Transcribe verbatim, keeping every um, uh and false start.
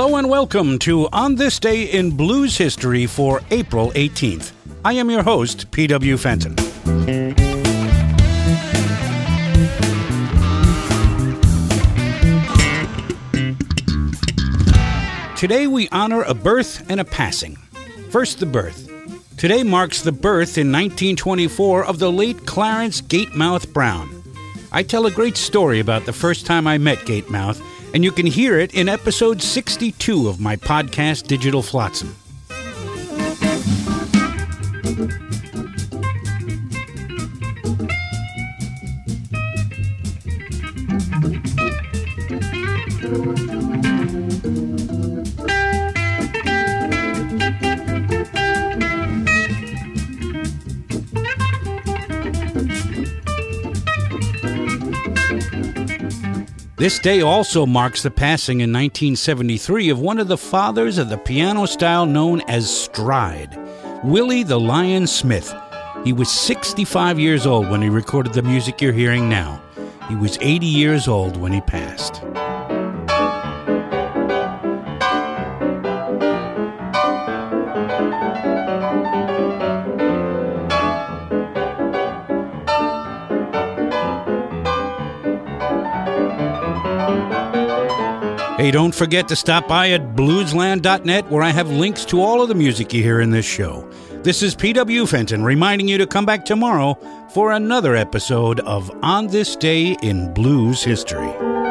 Hello and welcome to On This Day in Blues History for April eighteenth. I am your host, P W Fenton. Today we honor a birth and a passing. First, the birth. Today marks the birth in nineteen twenty-four of the late Clarence Gatemouth Brown. I tell a great story about the first time I met Gatemouth, and you can hear it in episode sixty-two of my podcast, Digital Flotsam. This day also marks the passing in nineteen seventy-three of one of the fathers of the piano style known as stride, Willie the Lion Smith. He was sixty-five years old when he recorded the music you're hearing now. He was eighty years old when he passed. Hey, don't forget to stop by at bluesland dot net where I have links to all of the music you hear in this show. This is P W Fenton reminding you to come back tomorrow for another episode of On This Day in Blues History.